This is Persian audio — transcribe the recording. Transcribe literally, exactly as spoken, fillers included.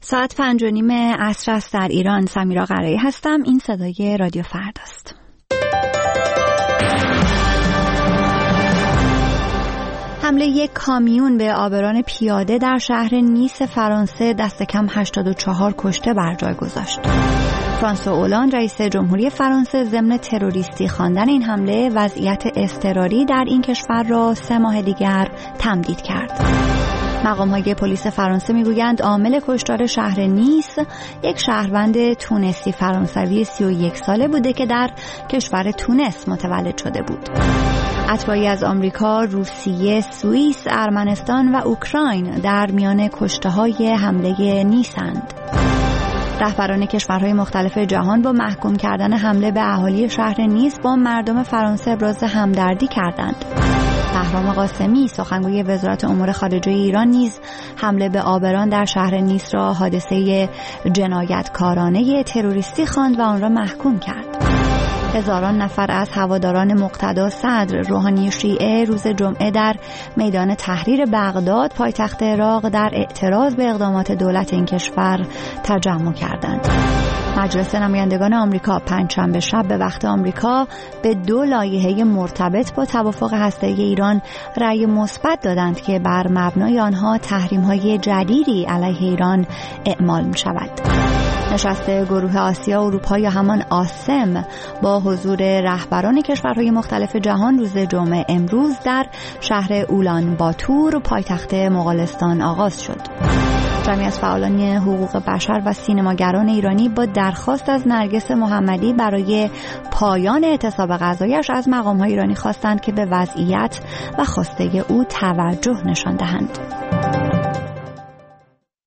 ساعت پنج و نیم عصر است در ایران. سمیرا قرایی هستم. این صدای رادیو فردا است. حمله یک کامیون به آبران پیاده در شهر نیس فرانسه دست کم هشتاد و چهار کشته بر جای گذاشت. فرانسوا اولاند رئیس جمهوری فرانسه ضمن تروریستی خواندن این حمله وضعیت اضطراری در این کشور را سه ماه دیگر تمدید کرد. مقام‌های پلیس فرانسه میگویند عامل کشتار شهر نیس یک شهروند تونسی فرانسوی سی و یک ساله بوده که در کشور تونس متولد شده بود. اتباعی از آمریکا، روسیه، سوئیس، ارمنستان و اوکراین در میان کشته‌های حمله نیسند. رهبران کشورهای مختلف جهان با محکوم کردن حمله به اهالی شهر نیس با مردم فرانسه ابراز همدردی کردند. بهرام قاسمی سخنگوی وزارت امور خارجه ایران نیز حمله به آبران در شهر نیس را حادثه جنایتکارانه تروریستی خواند و آن را محکوم کرد. هزاران نفر از هواداران مقتدا صدر روحانی شیعه روز جمعه در میدان تحریر بغداد پایتخت عراق در اعتراض به اقدامات دولت این کشور تجمع کردند. مجلس نمایندگان آمریکا پنجشنبه شب به وقت آمریکا به دو لایحه مرتبط با توافق هسته‌ای ایران رأی مثبت دادند که بر مبنای آنها تحریم‌های جدیدی علیه ایران اعمال می‌شود. نشست گروه آسیا و اروپا یا همان آسم با حضور رهبران کشورهای مختلف جهان روز جمعه امروز در شهر اولان باتور پایتخت مغولستان آغاز شد. جمعی از فعالان حقوق بشر و سینماگران ایرانی با درخواست از نرگس محمدی برای پایان اعتصاب غذایش از مقام‌های ایرانی خواستند که به وضعیت و خواسته او توجه نشان دهند.